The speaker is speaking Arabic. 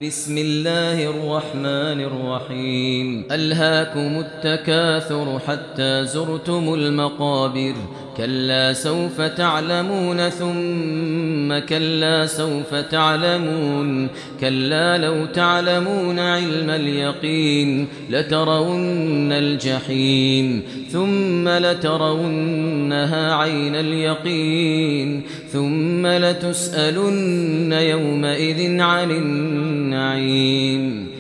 بسم الله الرحمن الرحيم ألهاكم التكاثر حتى زرتم المقابر كلا سوف تعلمون ثم كلا سوف تعلمون كلا لو تعلمون علم اليقين لترون الجحيم ثم لترونها عين اليقين ثم لتسألن يومئذ عن النعيم